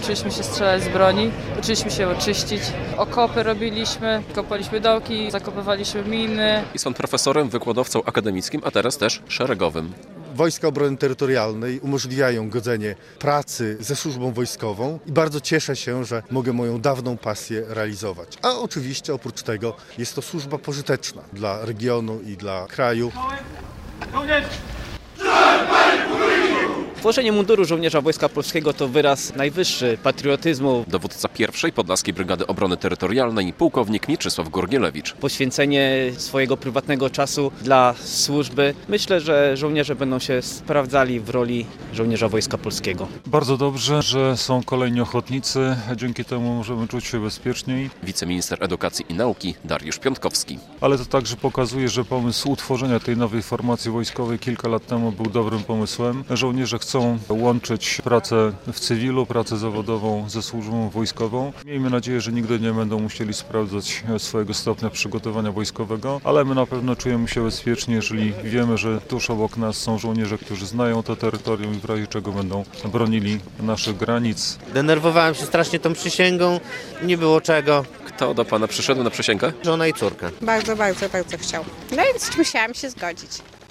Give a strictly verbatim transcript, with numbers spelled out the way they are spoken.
uczyliśmy się strzelać z broni, uczyliśmy się oczyścić, okopy robiliśmy, kopaliśmy dołki, zakopywaliśmy miny. Jest pan profesorem, wykładowcą akademickim, a teraz też szeregowym. Wojska Obrony Terytorialnej umożliwiają godzenie pracy ze służbą wojskową i bardzo cieszę się, że mogę moją dawną pasję realizować. A oczywiście oprócz tego jest to służba pożyteczna dla regionu i dla kraju. Włożenie munduru żołnierza Wojska Polskiego to wyraz najwyższy patriotyzmu. Dowódca pierwszej Podlaskiej Brygady Obrony Terytorialnej, pułkownik Mieczysław Gurgielewicz. Poświęcenie swojego prywatnego czasu dla służby. Myślę, że żołnierze będą się sprawdzali w roli żołnierza Wojska Polskiego. Bardzo dobrze, że są kolejni ochotnicy. Dzięki temu możemy czuć się bezpieczniej. Wiceminister Edukacji i Nauki Dariusz Piątkowski. Ale to także pokazuje, że pomysł utworzenia tej nowej formacji wojskowej kilka lat temu był dobrym pomysłem. Żołnierze chcą łączyć pracę w cywilu, pracę zawodową ze służbą wojskową. Miejmy nadzieję, że nigdy nie będą musieli sprawdzać swojego stopnia przygotowania wojskowego, ale my na pewno czujemy się bezpiecznie, jeżeli wiemy, że tuż obok nas są żołnierze, którzy znają to terytorium i w razie czego będą bronili naszych granic. Denerwowałem się strasznie tą przysięgą, nie było czego. Kto do pana przyszedł na przysięgę? Żona i córka. Bardzo, bardzo, bardzo chciał. No więc musiałam się zgodzić.